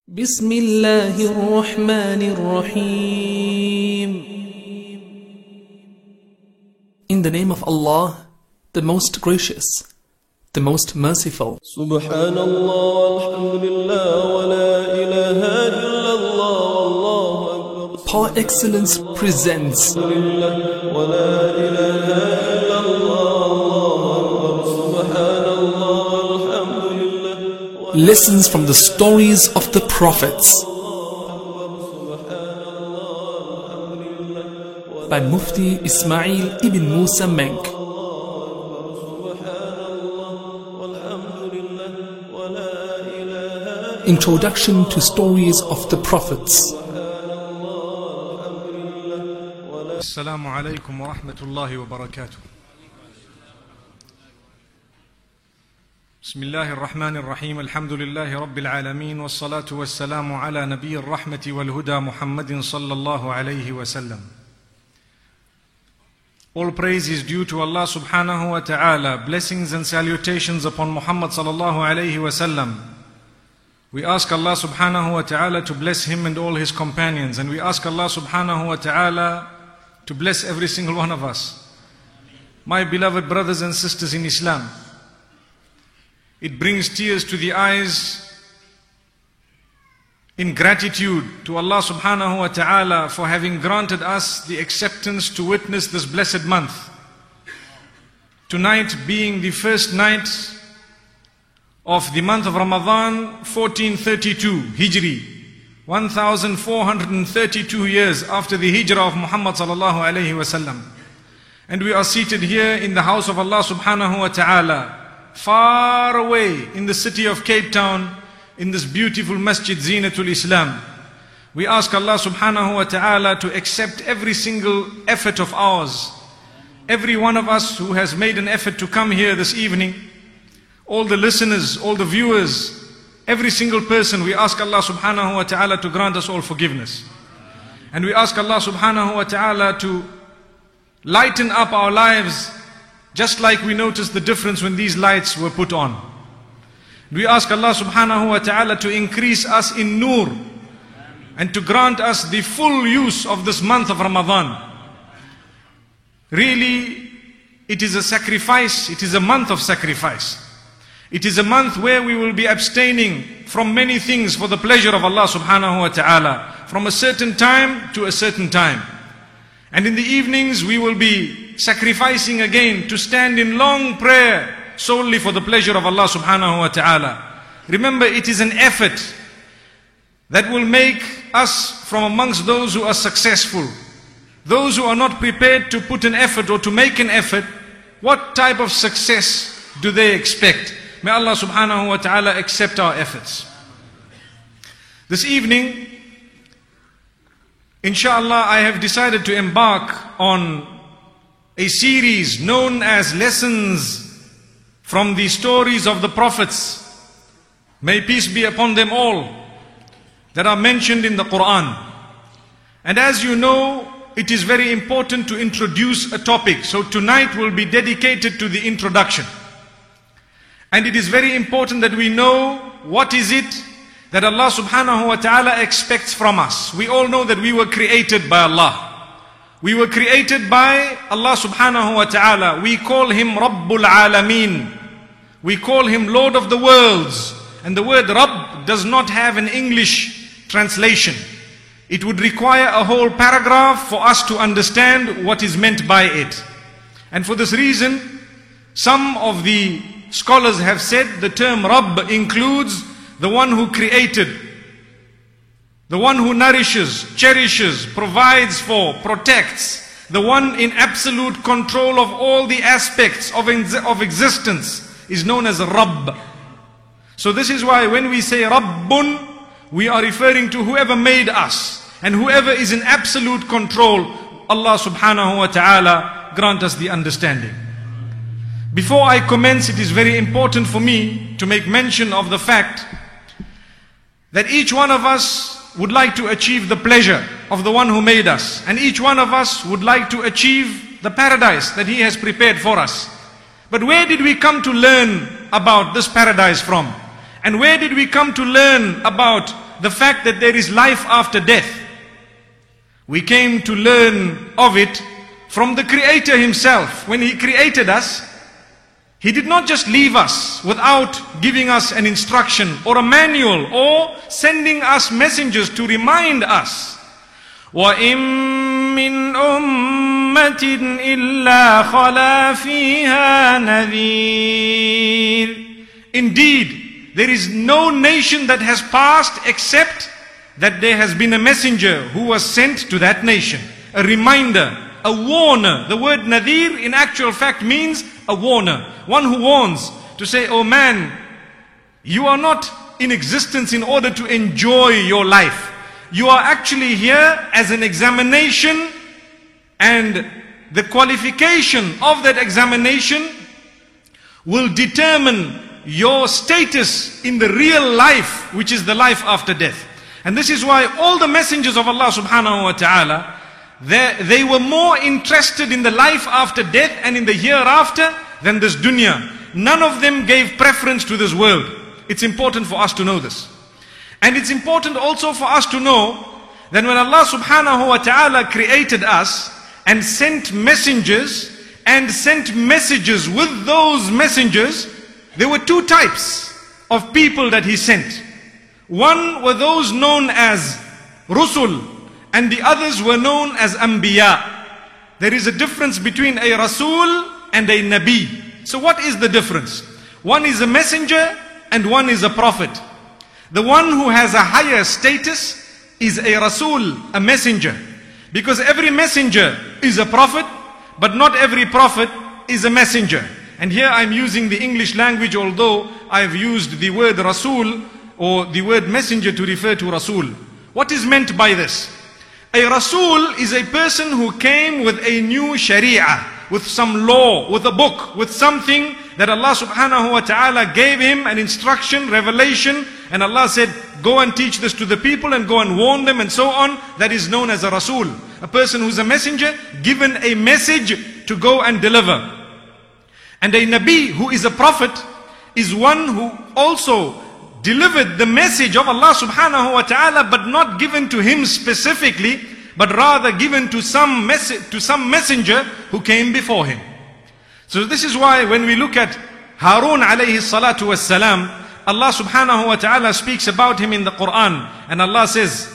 بسم الله الرحمن الرحيم. In the name of Allah, the most gracious, the most merciful. سبحان الله الحمد لله ولا إله إلا الله والله أكبر. Par excellence presents ولا إله إلا الله والله أكبر. سبحان الله الحمد لله lessons from the stories of the prophets by Mufti Ismail ibn Musa Menk. Introduction to stories of the prophets. السلام عليكم ورحمة الله وبركاته. بسم الله الرحمن الرحيم. الحمد لله رب العالمين والصلاة والسلام على نبي الرحمة والهدى محمد صلى الله عليه وسلم. All praise is due to Allah subhanahu wa ta'ala. Blessings and salutations upon Muhammad sallallahu alayhi wa sallam. We ask Allah subhanahu wa ta'ala to bless him and all his companions, and we ask Allah subhanahu wa ta'ala to bless every single one of us. My beloved brothers and sisters in Islam, it brings tears to the eyes in gratitude to Allah subhanahu wa ta'ala for having granted us the acceptance to witness this blessed month. Tonight being the first night of the month of Ramadan, 1432 Hijri, 1432 years after the Hijrah of Muhammad sallallahu alayhi wasallam. And we are seated here in the house of Allah subhanahu wa ta'ala, far away in the city of Cape Town, in this beautiful Masjid Zinatul Islam. We ask Allah subhanahu wa ta'ala to accept every single effort of ours. Every one of us who has made an effort to come here this evening, all the listeners, all the viewers, every single person, we ask Allah subhanahu wa ta'ala to grant us all forgiveness. And we ask Allah subhanahu wa ta'ala to lighten up our lives, just like we noticed the difference when these lights were put on. We ask Allah subhanahu wa ta'ala to increase us in nur and to grant us the full use of this month of Ramadan. Really, it is a sacrifice, it is a month of sacrifice. It is a month where we will be abstaining from many things for the pleasure of Allah subhanahu wa ta'ala, from a certain time to a certain time. And in the evenings we will be sacrificing again to stand in long prayer solely for the pleasure of Allah subhanahu wa ta'ala. Remember, it is an effort that will make us from amongst those who are successful. Those who are not prepared to put an effort or to make an effort, what type of success do they expect? May Allah subhanahu wa ta'ala accept our efforts. This evening, inshallah, I have decided to embark on a series known as Lessons from the Stories of the Prophets, may peace be upon them all, that are mentioned in the Quran. And as you know, it is very important to introduce a topic. So tonight will be dedicated to the introduction. And it is very important that we know what is it that Allah subhanahu wa ta'ala expects from us. We all know that we were created by Allah. We were created by Allah subhanahu wa ta'ala. We call him Rabbul Alameen. We call him Lord of the worlds. And the word Rabb does not have an English translation. It would require a whole paragraph for us to understand what is meant by it. And for this reason, some of the scholars have said the term Rabb includes the one who created, the one who nourishes, cherishes, provides for, protects, the one in absolute control of all the aspects of existence is known as Rabb. So this is why when we say Rabbun, we are referring to whoever made us and whoever is in absolute control. Allah subhanahu wa ta'ala grant us the understanding. Before I commence, it is very important for me to make mention of the fact that each one of us would like to achieve the pleasure of the one who made us, and each one of us would like to achieve the paradise that he has prepared for us. But where did we come to learn about this paradise from? And where did we come to learn about the fact that there is life after death, we came to learn of it from the Creator Himself. When He created us, He did not just leave us without giving us an instruction or a manual or sending us messengers to remind us. وَإِن مِّنْ أُمَّةٍ إِلَّا خَلَا فِيهَا نَذِيرٌ. Indeed, there is no nation that has passed except that there has been a messenger who was sent to that nation. A reminder, a warner. The word Nadir in actual fact means a warner. One who warns to say, oh man, you are not in existence in order to enjoy your life. You are actually here as an examination, and the qualification of that examination will determine your status in the real life, which is the life after death. And this is why all the messengers of Allah subhanahu wa ta'ala, they were more interested in the life after death and in the hereafter than this dunya. None of them gave preference to this world. It's important for us to know this. And it's important also for us to know that when Allah subhanahu wa ta'ala created us and sent messengers and sent messages with those messengers, there were two types of people that He sent. One were those known as Rusul, and the others were known as Anbiya. There is a difference between a Rasul and a Nabi. So what is the difference? One is a messenger and one is a prophet. The one who has a higher status is a Rasul, a messenger. Because every messenger is a prophet, but not every prophet is a messenger. And here I'm using the English language, although I've used the word Rasul or the word messenger to refer to Rasul. What is meant by this? A Rasul is a person who came with a new Sharia, with some law, with a book, with something that Allah subhanahu wa ta'ala gave him, an instruction, revelation, and Allah said, go and teach this to the people and go and warn them and so on. That is known as a Rasul. A person who's a messenger, given a message to go and deliver. And a Nabi, who is a prophet, is one who also delivered the message of Allah subhanahu wa ta'ala, but not given to him specifically, but rather given to some messenger who came before him. So this is why when we look at Harun alayhi salatu was salam, Allah subhanahu wa ta'ala speaks about him in the Quran, and Allah says,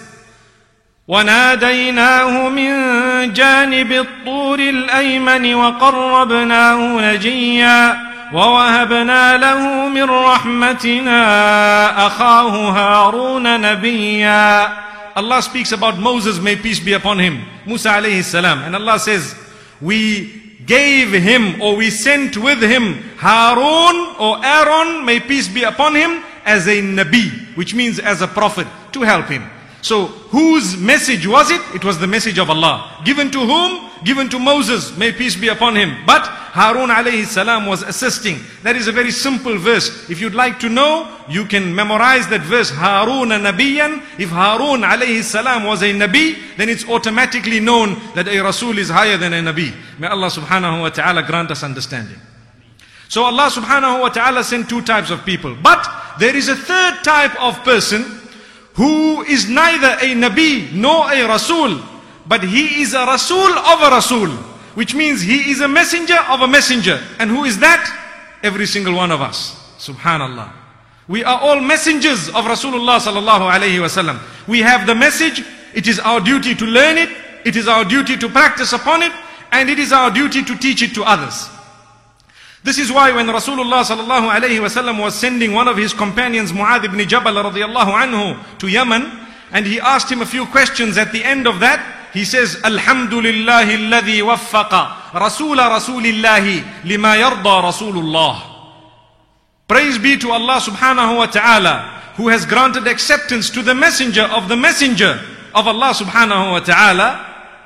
وَنَادَيْنَاهُ مِنْ جَانِبِ الطُّورِ الْأَيْمَنِ وَقَرَّبْنَاهُ نَجِيًّا وَوَهَبْنَا لَهُ مِنْ رَحْمَتِنَا أَخَاهُ هَارُونَ نَبِيًّا. Allah speaks about Moses, may peace be upon him, Musa alayhi salam, and Allah says, we gave him, or we sent with him Harun or Aaron, may peace be upon him, as a Nabi, which means as a prophet, to help him. So whose message was it? It was the message of Allah. Given to whom? Given to Moses, may peace be upon him. But Harun alayhi salam was assisting. That is a very simple verse. If you'd like to know, you can memorize that verse, Harun Nabiyan. If Harun alayhi salam was a Nabi, then it's automatically known that a Rasul is higher than a Nabi. May Allah subhanahu wa ta'ala grant us understanding. So Allah subhanahu wa ta'ala sent two types of people. But there is a third type of person who is neither a Nabi nor a Rasul, but he is a Rasul of a Rasul, which means he is a messenger of a messenger. And who is that? Every single one of us. Subhanallah. We are all messengers of Rasulullah sallallahu alayhi wasallam. We have the message. It is our duty to learn it. It is our duty to practice upon it. And it is our duty to teach it to others. This is why when Rasulullah sallallahu alayhi wasallam was sending one of his companions, Mu'adh ibn Jabal radiyallahu anhu, to Yemen, and he asked him a few questions at the end of that, he says, Alhamdulillahi alladhi waffaqa Rasula Rasulillahi lima yarda Rasulullah. Praise be to Allah subhanahu wa ta'ala, who has granted acceptance to the messenger of Allah subhanahu wa ta'ala,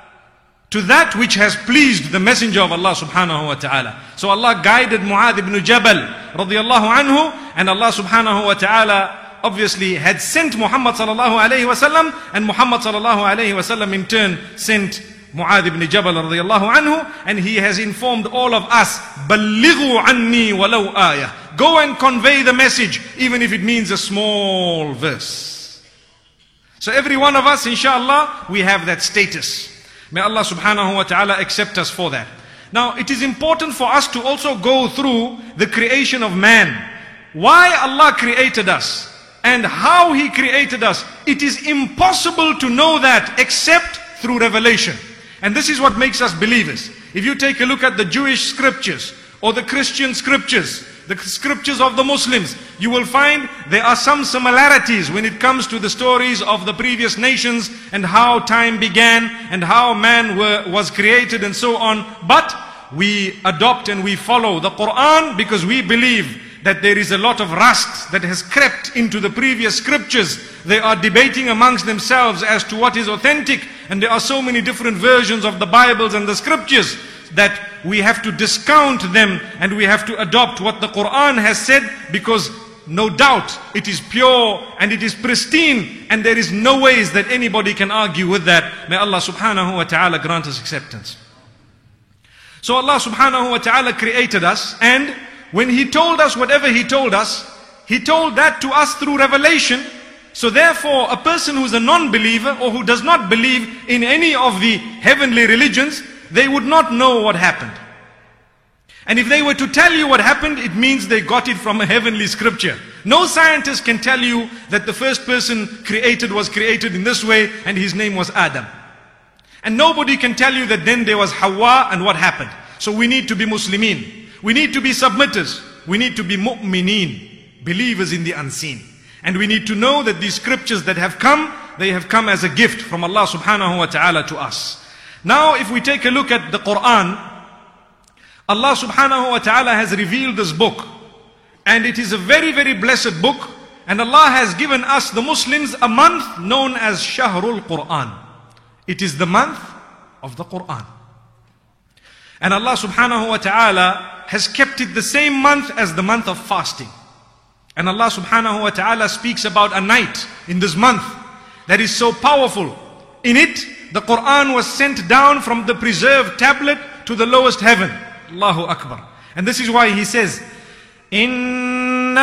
to that which has pleased the messenger of Allah subhanahu wa ta'ala. So Allah guided Mu'adh ibn Jabal radiyallahu anhu, and Allah subhanahu wa ta'ala obviously had sent Muhammad sallallahu alayhi wasallam, and Muhammad sallallahu alayhi wasallam in turn sent Mu'adh ibn Jabal radiyallahu anhu, and he has informed all of us, Ballighu anni walau ayah. Go and convey the message, even if it means a small verse. So every one of us, inshallah, we have that status. May Allah subhanahu wa ta'ala accept us for that. Now, it is important for us to also go through the creation of man. Why Allah created us and how He created us. It is impossible to know that except through revelation. And this is what makes us believers. If you take a look at the Jewish scriptures or the Christian scriptures, the scriptures of the Muslims, you will find there are some similarities when it comes to the stories of the previous nations and how time began and how man was created and so on. But we adopt and we follow the Quran because we believe that there is a lot of rust that has crept into the previous scriptures. They are debating amongst themselves as to what is authentic, and there are so many different versions of the Bibles and the scriptures that we have to discount them and we have to adopt what the Quran has said, because no doubt it is pure and it is pristine and there is no ways that anybody can argue with that. May Allah subhanahu wa ta'ala grant us acceptance. So Allah subhanahu wa ta'ala created us, and when He told us whatever He told us, He told that to us through revelation. So therefore, a person who is a non-believer or who does not believe in any of the heavenly religions, they would not know what happened. And if they were to tell you what happened, it means they got it from a heavenly scripture. No scientist can tell you that the first person created was created in this way and his name was Adam. And nobody can tell you that then there was Hawa and what happened. So we need to be Muslimin. We need to be submitters. We need to be mu'mineen, believers in the unseen. And we need to know that these scriptures that have come, they have come as a gift from Allah subhanahu wa ta'ala to us. Now if we take a look at the Quran, Allah subhanahu wa ta'ala has revealed this book. And it is a very, very blessed book. And Allah has given us, the Muslims, a month known as Shahrul Quran. It is the month of the Quran. And Allah subhanahu wa ta'ala has kept it the same month as the month of fasting. And Allah subhanahu wa ta'ala speaks about a night in this month that is so powerful. In it, the Quran was sent down from the preserved tablet to the lowest heaven. Allahu Akbar. And this is why He says, Inna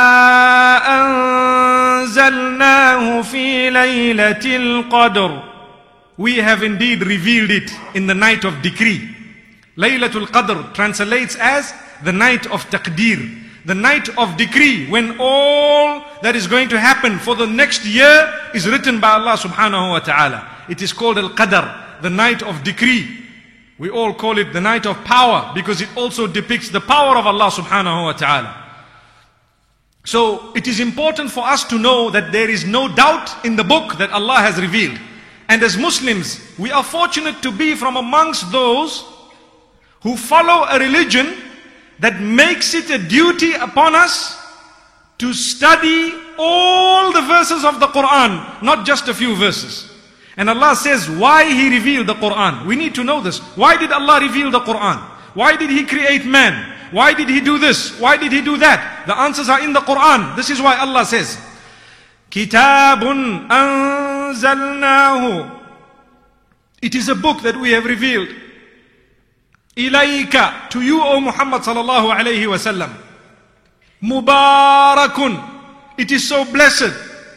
anzalnahu fi laylatil qadr. We have indeed revealed it in the night of decree. Laylatul Qadr translates as the night of taqdeer, the night of decree, when all that is going to happen for the next year is written by Allah subhanahu wa ta'ala. It is called Al-Qadr, the night of decree. We all call it the night of power because it also depicts the power of Allah subhanahu wa ta'ala. So it is important for us to know that there is no doubt in the book that Allah has revealed. And as Muslims, we are fortunate to be from amongst those who follow a religion that makes it a duty upon us to study all the verses of the Quran, not just a few verses. And Allah says why He revealed the Quran. We need to know this. Why did Allah reveal the Quran? Why did He create man? Why did He do this? Why did He do that? The answers are in the Quran. This is why Allah says, Kitabun anzalnahu. It is a book that we have revealed. Ilayka, to you, O Muhammad sallallahu alayhi wa sallam. Mubarakun, it is so blessed.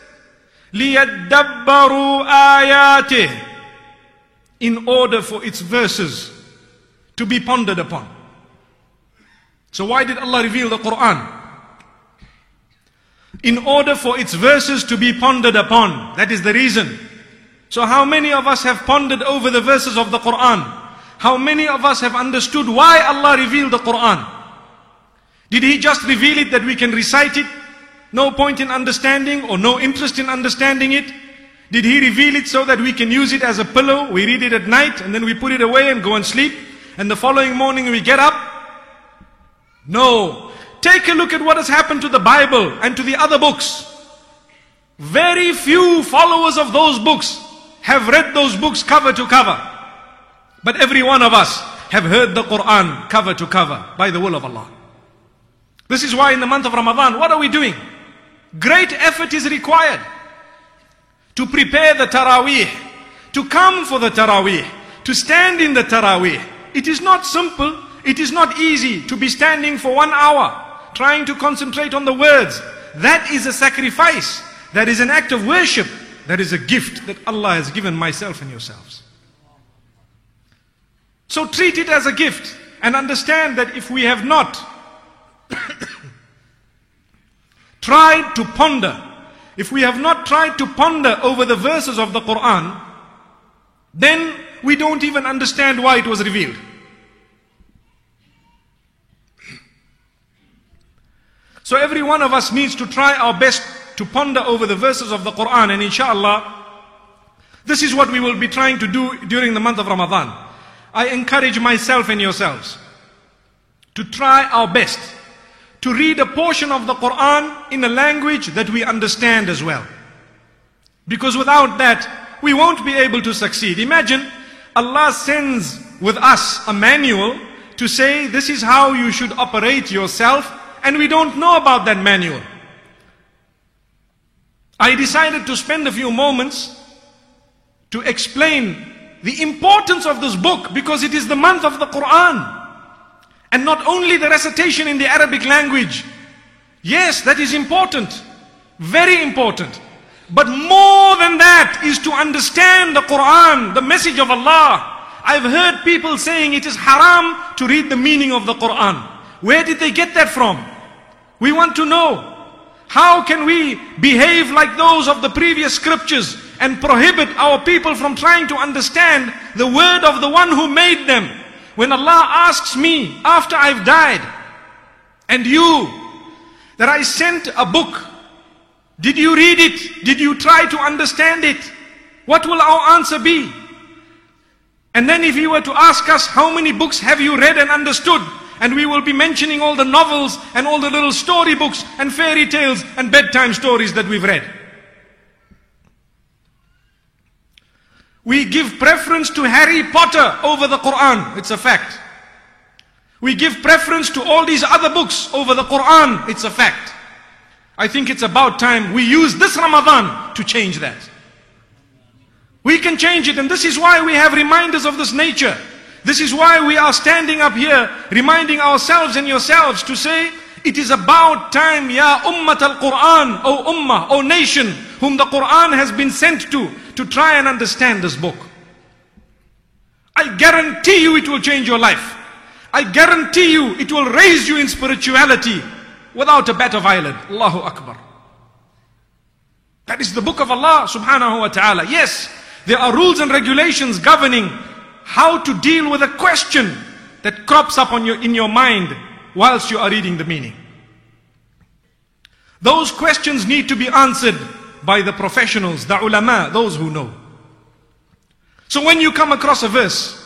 Liyadabbaru ayatih, in order for its verses to be pondered upon. So why did Allah reveal the Quran? In order for its verses to be pondered upon. That is the reason. So how many of us have pondered over the verses of the Quran? How many of us have understood why Allah revealed the Quran? Did He just reveal it that we can recite it? No point in understanding or no interest in understanding it? Did He reveal it so that we can use it as a pillow? We read it at night and then we put it away and go and sleep. And the following morning we get up? No. Take a look at what has happened to the Bible and to the other books. Very few followers of those books have read those books cover to cover. But every one of us have heard the Quran cover to cover by the will of Allah. This is why in the month of Ramadan, what are we doing? Great effort is required to prepare the Taraweeh, to come for the Taraweeh, to stand in the Taraweeh. It is not simple, it is not easy to be standing for 1 hour, trying to concentrate on the words. That is a sacrifice, that is an act of worship. That is a gift that Allah has given myself and yourselves. So treat it as a gift and understand that if we have not tried to ponder, if we have not tried to ponder over the verses of the Quran, then we don't even understand why it was revealed. So every one of us needs to try our best to ponder over the verses of the Quran, and inshallah, this is what we will be trying to do during the month of Ramadan. I encourage myself and yourselves to try our best to read a portion of the Quran in a language that we understand as well. Because without that, we won't be able to succeed. Imagine Allah sends with us a manual to say this is how you should operate yourself, and we don't know about that manual. I decided to spend a few moments to explain the importance of this book, because it is the month of the Quran. And not only the recitation in the Arabic language. Yes, that is important. Very important. But more than that is to understand the Quran, the message of Allah. I've heard people saying it is haram to read the meaning of the Quran. Where did they get that from? We want to know. How can we behave like those of the previous scriptures and prohibit our people from trying to understand the word of the one who made them? When Allah asks me after I've died and you that I sent a book, did you read it? Did you try to understand it? What will our answer be? And then if He were to ask us, how many books have you read and understood? And we will be mentioning all the novels and all the little storybooks and fairy tales and bedtime stories that we've read. We give preference to Harry Potter over the Quran. It's a fact. We give preference to all these other books over the Quran. It's a fact. I think it's about time we use this Ramadan to change that. We can change it, and this is why we have reminders of this nature. This is why we are standing up here reminding ourselves and yourselves to say, it is about time, Ya Ummat al-Quran, O Ummah, O nation, whom the Quran has been sent to try and understand this book. I guarantee you it will change your life. I guarantee you it will raise you in spirituality without a bat of eyelid. Allahu Akbar. That is the book of Allah subhanahu wa ta'ala. Yes, there are rules and regulations governing how to deal with a question that crops up in your mind whilst you are reading the meaning. Those questions need to be answered by the professionals, the ulama, those who know. So when you come across a verse,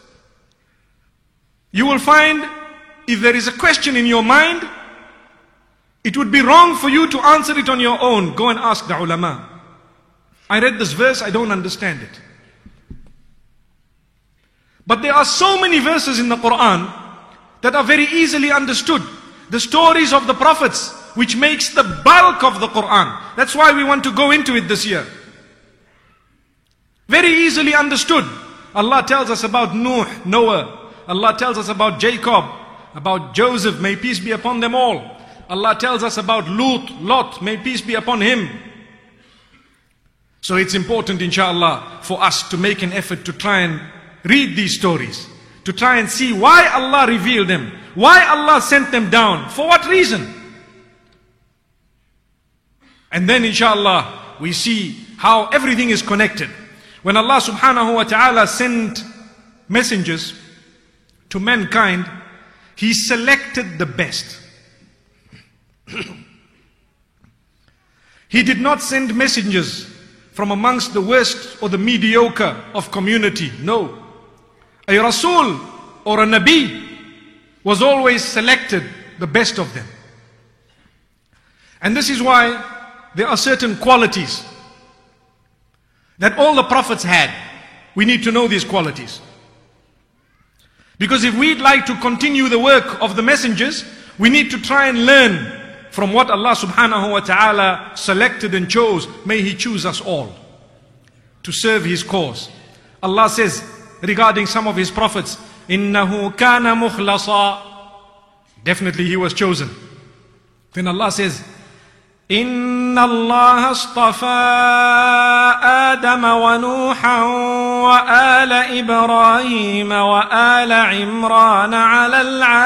you will find if there is a question in your mind, it would be wrong for you to answer it on your own. Go and ask the ulama. I read this verse, I don't understand it. But there are so many verses in the Quran that are very easily understood. The stories of the prophets, which makes the bulk of the Quran. That's why we want to go into it this year. Very easily understood. Allah tells us about Noah. Allah tells us about Jacob, about Joseph, may peace be upon them all. Allah tells us about Lot, may peace be upon him. So it's important, inshallah, for us to make an effort to try and read these stories, to try and see why Allah revealed them, why Allah sent them down, for what reason. And then inshallah we see how everything is connected. When Allah subhanahu wa ta'ala sent messengers to mankind, He selected the best. He did not send messengers from amongst the worst or the mediocre of community. No. A Rasul or a Nabi was always selected the best of them. And this is why there are certain qualities that all the prophets had. We need to know these qualities. Because if we'd like to continue the work of the messengers, we need to try and learn from what Allah subhanahu wa ta'ala selected and chose. May He choose us all to serve His cause. Allah says regarding some of His prophets, إِنَّهُ كَانَ مُخْلَصًا. Definitely he was chosen. Then Allah says, إن الله اصطفى آدم ونوحا وآل إبراهيم وآل عمران على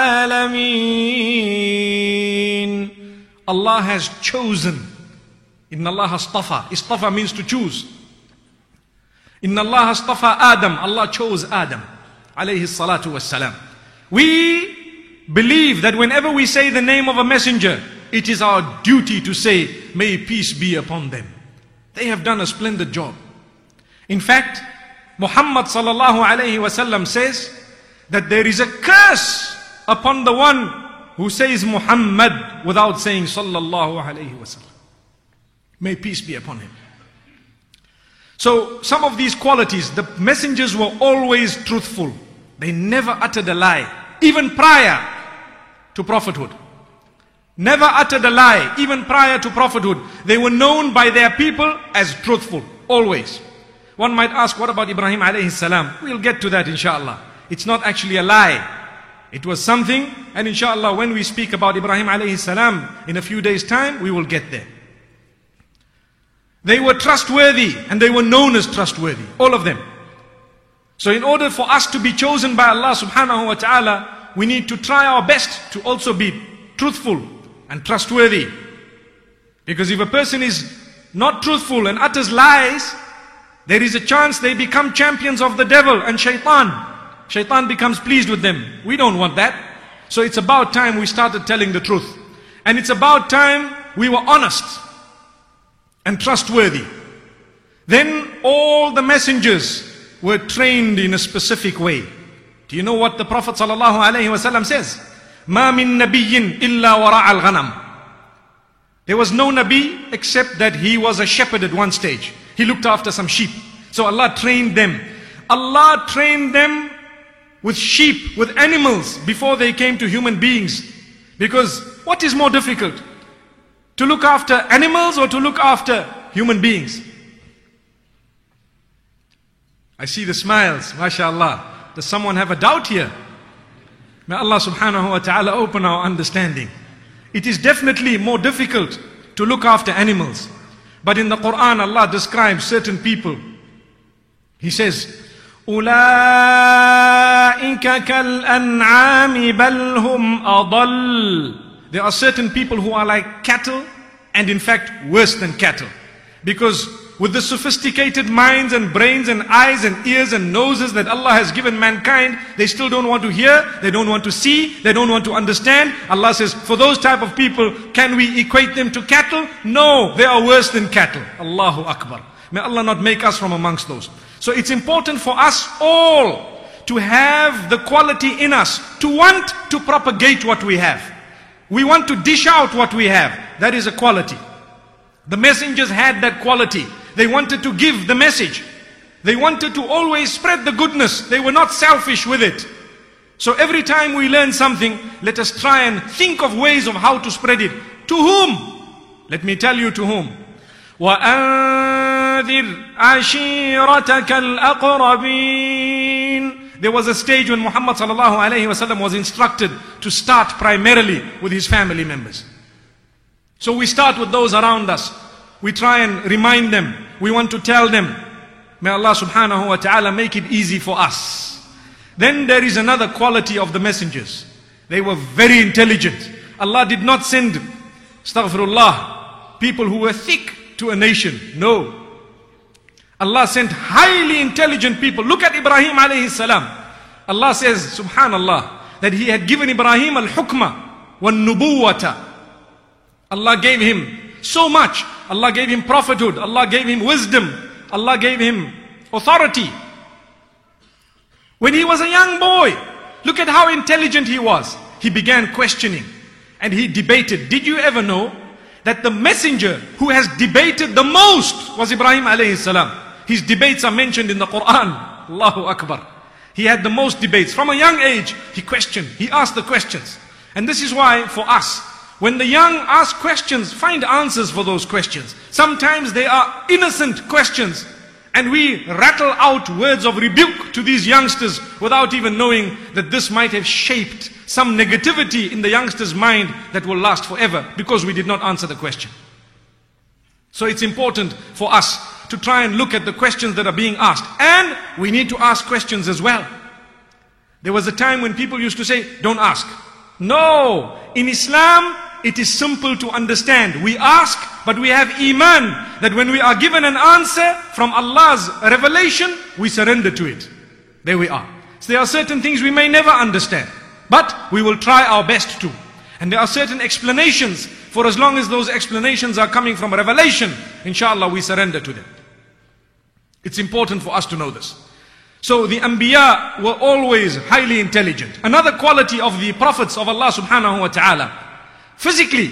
العالمين. Allah has chosen. Inna Allah astafa. Istafa means to choose. Inna Allah astafa Adam. Allah chose Adam. Alayhi salatu wassalam. We believe that whenever we say the name of a messenger, it is our duty to say, may peace be upon them. They have done a splendid job. In fact, Muhammad sallallahu alayhi wasallam says that there is a curse upon the one who says Muhammad without saying sallallahu alayhi wasallam. May peace be upon him. So some of these qualities, the messengers were always truthful. They never uttered a lie, even prior to prophethood. Never uttered a lie, even prior to prophethood. They were known by their people as truthful, always. One might ask, what about Ibrahim alayhi salam? We'll get to that inshallah. It's not actually a lie. It was something, and inshallah when we speak about Ibrahim alayhi salam in a few days' time, we will get there. They were trustworthy, and they were known as trustworthy, all of them. So in order for us to be chosen by Allah subhanahu wa ta'ala, we need to try our best to also be truthful and trustworthy. Because if a person is not truthful and utters lies, there is a chance they become champions of the devil and shaitan. Shaitan becomes pleased with them. We don't want that. So it's about time we started telling the truth. And it's about time we were honest and trustworthy. Then all the messengers were trained in a specific way. Do you know what the Prophet ﷺ says? مَا مِن نَبِيٍّ إِلَّا وَرَعَ الْغَنَمِ. There was no Nabi except that he was a shepherd at one stage. He looked after some sheep. So Allah trained them. Allah trained them with sheep, with animals, before they came to human beings. Because what is more difficult? To look after animals or to look after human beings? I see the smiles, mashallah. Does someone have a doubt here? May Allah subhanahu wa ta'ala open our understanding. It is definitely more difficult to look after animals. But in the Quran, Allah describes certain people. He says, أُولَٰئِكَ كَالْأَنْعَامِ بَلْ هُمْ أَضَلُّ. There are certain people who are like cattle, and in fact worse than cattle. Because with the sophisticated minds and brains and eyes and ears and noses that Allah has given mankind, they still don't want to hear, they don't want to see, they don't want to understand. Allah says, for those type of people, can we equate them to cattle? No, they are worse than cattle. Allahu Akbar. May Allah not make us from amongst those. So it's important for us all to have the quality in us, to want to propagate what we have. We want to dish out what we have. That is a quality. The messengers had that quality. They wanted to give the message. They wanted to always spread the goodness. They were not selfish with it. So every time we learn something, let us try and think of ways of how to spread it. To whom? Let me tell you to whom. وَأَنذِرْ عَشِيرَتَكَ الْأَقْرَبِينَ. There was a stage when Muhammad sallallahu alayhi wasallam was instructed to start primarily with his family members. So we start with those around us. We try and remind them. We want to tell them. May Allah subhanahu wa ta'ala make it easy for us. Then there is another quality of the messengers. They were very intelligent. Allah did not send, astaghfirullah, people who were thick to a nation. No. Allah sent highly intelligent people. Look at Ibrahim alayhi salam. Allah says, subhanallah, that he had given Ibrahim al-hukma wa-nubuwata. Allah gave him so much. Allah gave him prophethood. Allah gave him wisdom. Allah gave him authority. When he was a young boy, look at how intelligent he was. He began questioning and he debated. Did you ever know that the messenger who has debated the most was Ibrahim alayhi salam? His debates are mentioned in the Quran. Allahu Akbar. He had the most debates. From a young age, he questioned. He asked the questions. And this is why for us, when the young ask questions, find answers for those questions. Sometimes they are innocent questions. And we rattle out words of rebuke to these youngsters without even knowing that this might have shaped some negativity in the youngster's mind that will last forever because we did not answer the question. So it's important for us to try and look at the questions that are being asked. And we need to ask questions as well. There was a time when people used to say, don't ask. No, in Islam, it is simple to understand. We ask, but we have iman, that when we are given an answer from Allah's revelation, we surrender to it. There we are. So there are certain things we may never understand, but we will try our best to. And there are certain explanations, for as long as those explanations are coming from revelation, inshallah we surrender to them. It's important for us to know this. So the Anbiya were always highly intelligent. Another quality of the prophets of Allah subhanahu wa ta'ala, physically,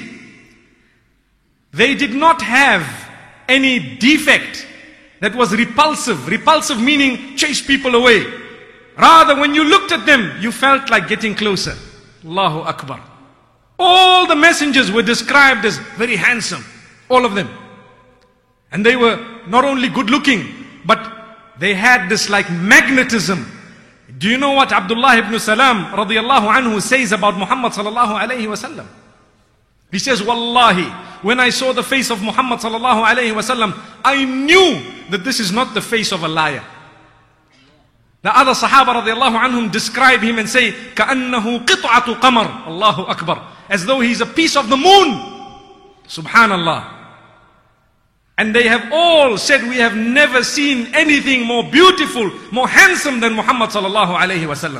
they did not have any defect that was repulsive. Repulsive meaning chase people away. Rather, when you looked at them, you felt like getting closer. Allahu Akbar. All the messengers were described as very handsome. All of them. And they were not only good looking, but they had this like magnetism. Do you know what Abdullah ibn Salam radiyallahu anhu says about Muhammad sallallahu alayhi wasallam? He says, Wallahi, when I saw the face of Muhammad sallallahu alayhi wasallam, I knew that this is not the face of a liar. The other Sahaba radiyallahu anhum describe him and say, كَأَنَّهُ قِطْعَةُ قَمَرٍ Allahu Akbar. As though he's a piece of the moon. Subhanallah. And they have all said, we have never seen anything more beautiful, more handsome than Muhammad sallallahu alayhi wasallam.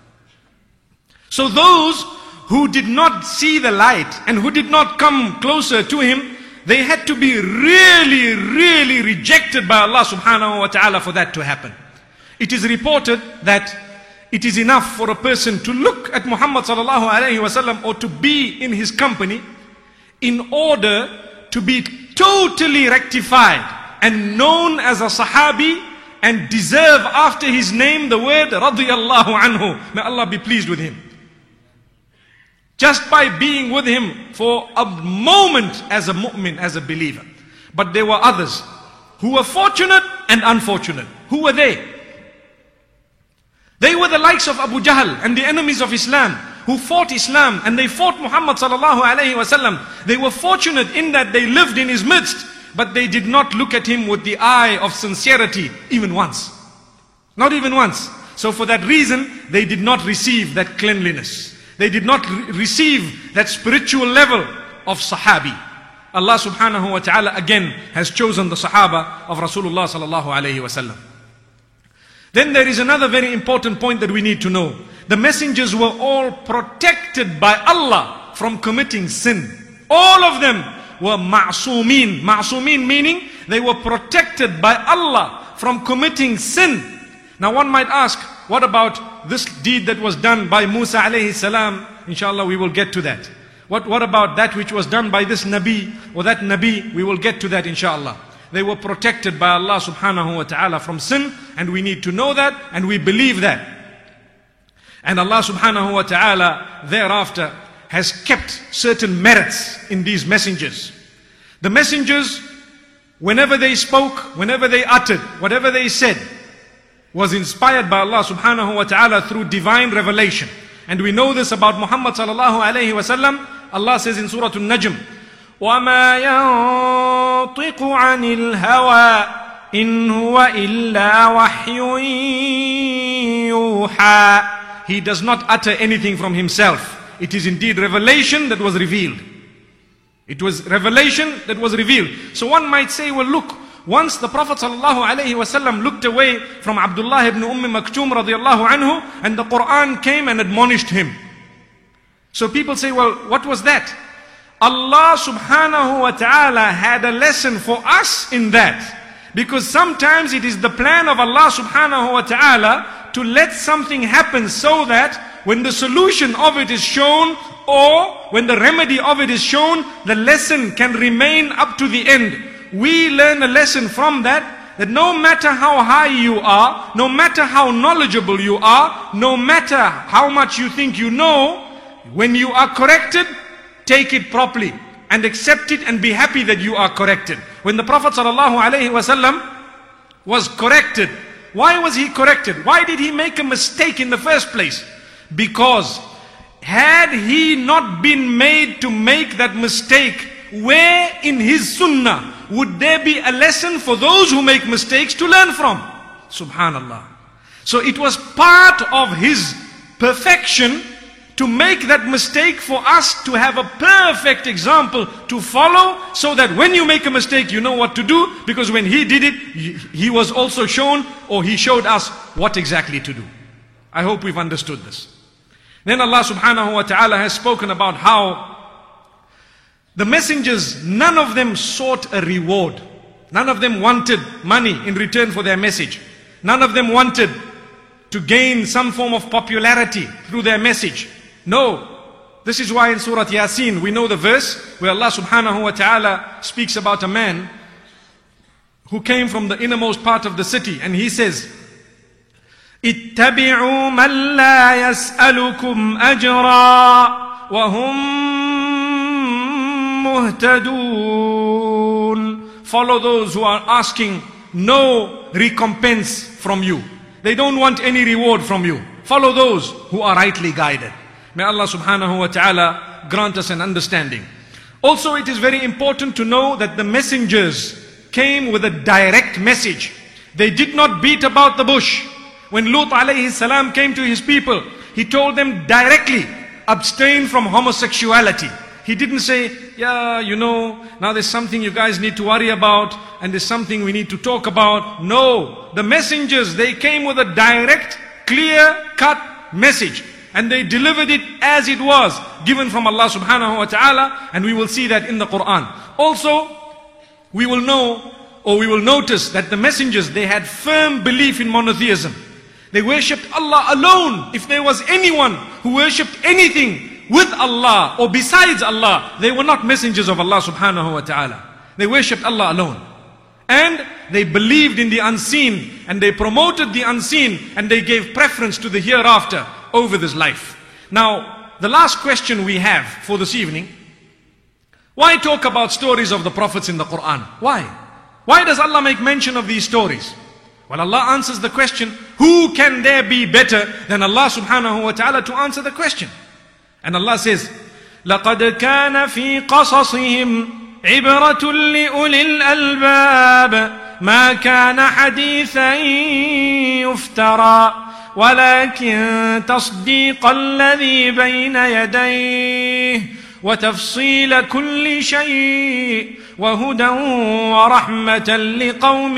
So those who did not see the light and who did not come closer to him, they had to be really, really rejected by Allah subhanahu wa ta'ala for that to happen. It is reported that it is enough for a person to look at Muhammad sallallahu alayhi wasallam or to be in his company in order to be totally rectified and known as a Sahabi and deserve after his name the word radiyallahu anhu. May Allah be pleased with him. Just by being with him for a moment as a mu'min, as a believer. But there were others who were fortunate and unfortunate. Who were they? They were the likes of Abu Jahl and the enemies of Islam, who fought Islam and they fought Muhammad sallallahu alayhi wasallam. They were fortunate in that they lived in his midst, but they did not look at him with the eye of sincerity even once. Not even once. So for that reason, they did not receive that cleanliness. They did not receive that spiritual level of Sahabi. Allah subhanahu wa ta'ala again has chosen the Sahaba of Rasulullah sallallahu alayhi wasallam. Then there is another very important point that we need to know. The messengers were all protected by Allah from committing sin. All of them were ma'soomeen. Ma'soomeen meaning they were protected by Allah from committing sin. Now one might ask, what about this deed that was done by Musa alayhi salam? Inshallah we will get to that. What about that which was done by this Nabi or that Nabi? We will get to that inshallah. They were protected by Allah subhanahu wa ta'ala from sin, and we need to know that and we believe that. And Allah subhanahu wa ta'ala thereafter has kept certain merits in these messengers. The messengers, whenever they spoke, whenever they uttered, whatever they said, was inspired by Allah subhanahu wa ta'ala through divine revelation. And we know this about Muhammad sallallahu alayhi wa sallam. Allah says in Surah An-Najm, وَمَا يَنطِقُ عَنِ الْهَوَىٰ إِنْ هُوَ إِلَّا وَحْيٌ يُوحَىٰ. He does not utter anything from himself. It is indeed revelation that was revealed. It was revelation that was revealed. So one might say, well look, once the Prophet ﷺ looked away from Abdullah ibn Maktoum radiallahu anhu, and the Quran came and admonished him. So people say, well, what was that? Allah subhanahu wa ta'ala had a lesson for us in that. Because sometimes it is the plan of Allah subhanahu wa ta'ala to let something happen so that when the solution of it is shown or when the remedy of it is shown, the lesson can remain up to the end. We learn a lesson from that, that no matter how high you are, no matter how knowledgeable you are, no matter how much you think you know, when you are corrected, take it properly and accept it and be happy that you are corrected. When the Prophet ﷺ was corrected, why was he corrected? Why did he make a mistake in the first place? Because had he not been made to make that mistake where in his sunnah would there be a lesson for those who make mistakes to learn from? Subhanallah. So it was part of his perfection to make that mistake for us to have a perfect example to follow, so that when you make a mistake, you know what to do, because when he did it, he was also shown, or he showed us what exactly to do. I hope we've understood this. Then Allah subhanahu wa ta'ala has spoken about how the messengers, none of them sought a reward. None of them wanted money in return for their message. None of them wanted to gain some form of popularity through their message. No. This is why in Surah Yasin we know the verse where Allah subhanahu wa ta'ala speaks about a man who came from the innermost part of the city, and he says, اتبعوا من لا يسألكم أجرا وهم مهتدون. Follow those who are asking no recompense from you. They don't want any reward from you. Follow those who are rightly guided. May Allah subhanahu wa ta'ala grant us an understanding. Also, it is very important to know that the messengers came with a direct message. They did not beat about the bush. When Lut alayhi salam came to his people, he told them directly, abstain from homosexuality. He didn't say, yeah, you know, now there's something you guys need to worry about, and there's something we need to talk about. No, the messengers, they came with a direct, clear-cut message. And they delivered it as it was, given from Allah subhanahu wa ta'ala, and we will see that in the Quran. Also, we will know, or we will notice that the messengers, they had firm belief in monotheism. They worshipped Allah alone. If there was anyone who worshipped anything with Allah or besides Allah, they were not messengers of Allah subhanahu wa ta'ala. They worshipped Allah alone. And they believed in the unseen, and they promoted the unseen, and they gave preference to the hereafter over this life. Now, the last question we have for this evening: why talk about stories of the prophets in the Quran? Why? Why does Allah make mention of these stories? Well, Allah answers the question, who can there be better than Allah subhanahu wa ta'ala to answer the question? And Allah says, لَقَدْ كَانَ فِي قَصَصِهِمْ عِبْرَةٌ لِأُولِي الْأَلْبَابِ مَا كَانَ حَدِيثًا يُفْتَرَى ولكن تصديق الذي بين يديه وتفصيل كل شيء وهدى ورحمة لقوم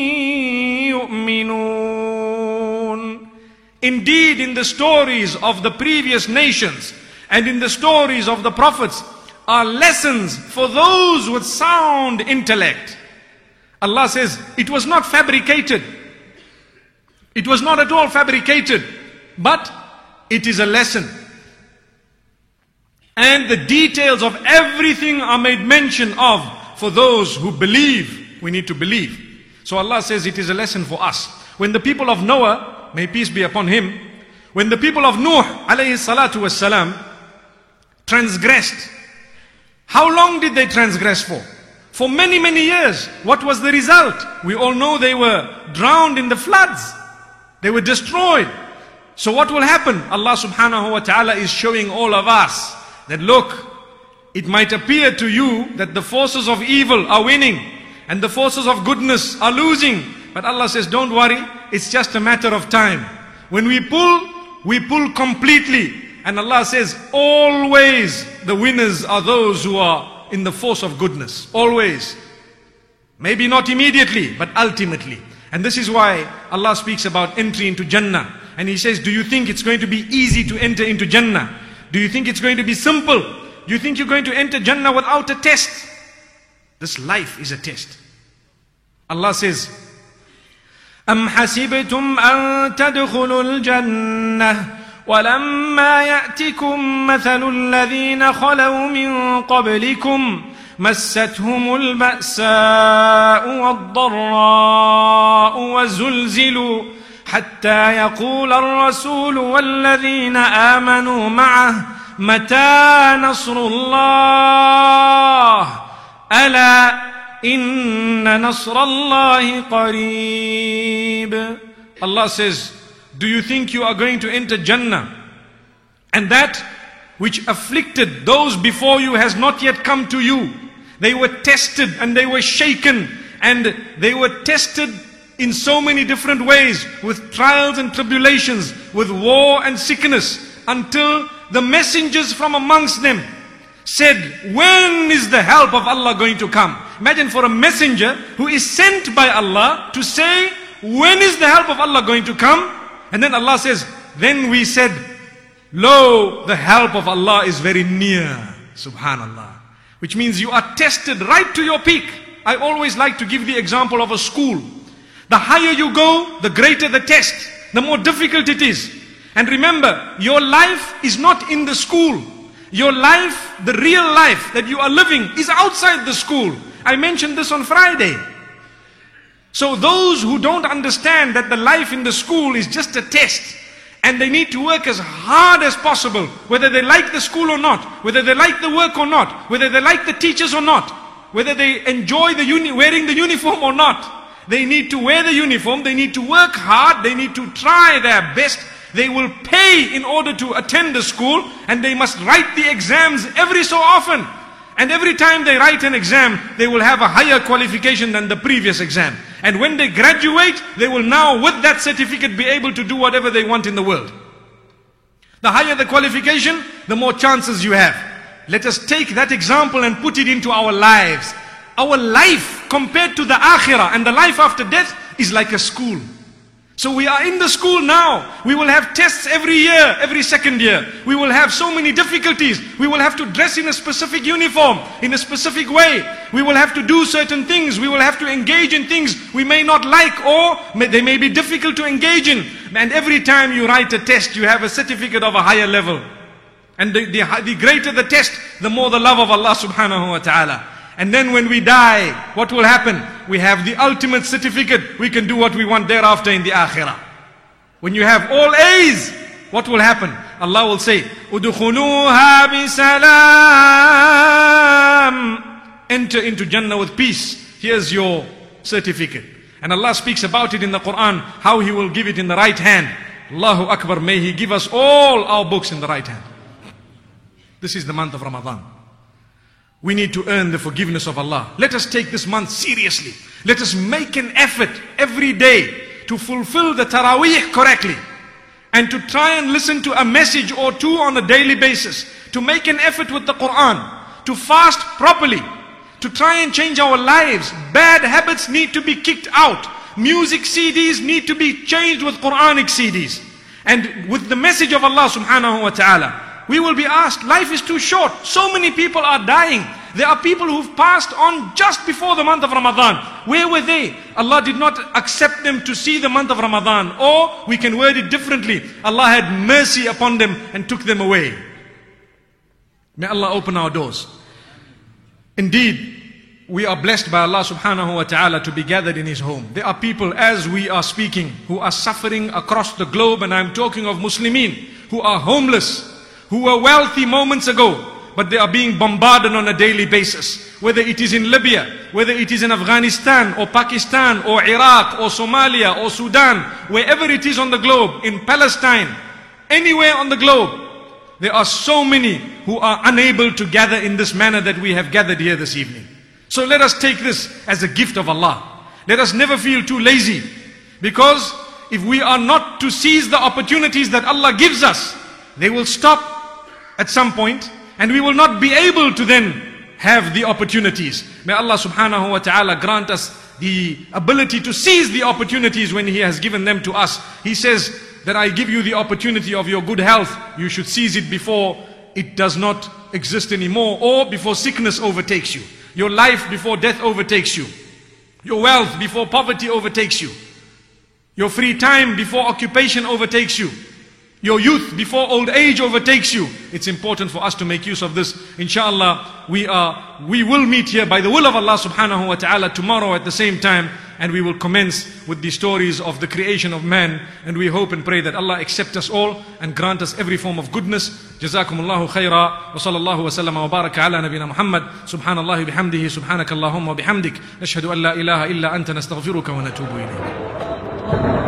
يؤمنون. Indeed, in the stories of the previous nations and in the stories of the prophets are lessons for those with sound intellect. Allah says, it was not fabricated. It was not at all fabricated, but it is a lesson. And the details of everything are made mention of for those who believe. We need to believe. So Allah says it is a lesson for us. When the people of Noah, may peace be upon him, when the people of Nuh alayhi salatu wassalam transgressed, how long did they transgress for? For many, many years. What was the result? We all know they were drowned in the floods. They were destroyed. So what will happen? Allah subhanahu wa ta'ala is showing all of us that look, it might appear to you that the forces of evil are winning and the forces of goodness are losing. But Allah says, don't worry, it's just a matter of time. When we pull completely. And Allah says, always the winners are those who are in the force of goodness. Always. Maybe not immediately, but ultimately. And this is why Allah speaks about entry into Jannah. And He says, do you think it's going to be easy to enter into Jannah? Do you think it's going to be simple? Do you think you're going to enter Jannah without a test? This life is a test. Allah says, أَمْ حَسِبْتُمْ أَن تَدْخُلُوا الْجَنَّةِ وَلَمَّا يَأْتِكُمْ مَثَلُ الَّذِينَ خَلَوْا مِن قَبْلِكُمْ مستهم البأساء والضراء وزلزلوا حتى يقول الرسول والذين آمنوا معه متى نصر الله ألا إن نصر الله قريب. Allah says, do you think you are going to enter Jannah and that which afflicted those before you has not yet come to you? They were tested and they were shaken, and they were tested in so many different ways, with trials and tribulations, with war and sickness, until the messengers from amongst them said, when is the help of Allah going to come? Imagine for a messenger who is sent by Allah to say, when is the help of Allah going to come? And then Allah says, then we said, lo, the help of Allah is very near. Subhanallah. Which means you are tested right to your peak. I always like to give the example of a school. The higher you go, the greater the test, the more difficult it is. And remember, your life is not in the school. Your life, the real life that you are living, is outside the school. I mentioned this on Friday. So those who don't understand that the life in the school is just a test, and they need to work as hard as possible, whether they like the school or not, whether they like the work or not, whether they like the teachers or not, whether they enjoy wearing the uniform or not. They need to wear the uniform, they need to work hard, they need to try their best. They will pay in order to attend the school, and they must write the exams every so often. And every time they write an exam, they will have a higher qualification than the previous exam. And when they graduate, they will now with that certificate be able to do whatever they want in the world. The higher the qualification, the more chances you have. Let us take that example and put it into our lives. Our life compared to the akhirah and the life after death is like a school. So we are in the school now. We will have tests every year, every second year. We will have so many difficulties. We will have to dress in a specific uniform, in a specific way. We will have to do certain things. We will have to engage in things we may not like, or they may be difficult to engage in. And every time you write a test, you have a certificate of a higher level. And the greater the test, the more the love of Allah subhanahu wa ta'ala. And then when we die, what will happen? We have the ultimate certificate. We can do what we want thereafter in the akhirah. When you have all A's, what will happen? Allah will say, "Udkhuluha bisalam." Enter into Jannah with peace. Here's your certificate. And Allah speaks about it in the Quran, how He will give it in the right hand. Allahu Akbar, may He give us all our books in the right hand. This is the month of Ramadan. We need to earn the forgiveness of Allah. Let us take this month seriously. Let us make an effort every day to fulfill the Taraweeh correctly, and to try and listen to a message or two on a daily basis, to make an effort with the Quran, to fast properly, to try and change our lives. Bad habits need to be kicked out. Music CDs need to be changed with Quranic CDs. And with the message of Allah subhanahu wa ta'ala, we will be asked, life is too short. So many people are dying. There are people who've passed on just before the month of Ramadan. Where were they? Allah did not accept them to see the month of Ramadan. Or we can word it differently. Allah had mercy upon them and took them away. May Allah open our doors. Indeed, we are blessed by Allah subhanahu wa ta'ala to be gathered in His home. There are people, as we are speaking, who are suffering across the globe, and I'm talking of Muslimin, who are homeless, who were wealthy moments ago, but they are being bombarded on a daily basis. Whether it is in Libya, whether it is in Afghanistan or Pakistan or Iraq or Somalia or Sudan, wherever it is on the globe, in Palestine, anywhere on the globe, there are so many who are unable to gather in this manner that we have gathered here this evening. So let us take this as a gift of Allah. Let us never feel too lazy, because if we are not to seize the opportunities that Allah gives us, they will stop at some point, and we will not be able to then have the opportunities. May Allah subhanahu wa ta'ala grant us the ability to seize the opportunities when He has given them to us. He says that I give you the opportunity of your good health. You should seize it before it does not exist anymore, or before sickness overtakes you. Your life before death overtakes you. Your wealth before poverty overtakes you. Your free time before occupation overtakes you. Your youth before old age overtakes you. It's important for us to make use of this. Inshallah, we will meet here by the will of Allah subhanahu wa ta'ala tomorrow at the same time, and we will commence with the stories of the creation of man. And we hope and pray that Allah accept us all and grant us every form of goodness. Jazakumullahu khaira, wa sallallahu wa sallama wa baraka ala nabina Muhammad. Subhanallahi bihamdihi, subhanakallahumma wa bihamdik. Nashhadu an la ilaha illa anta nastaghfiruka wa natubu ilayk.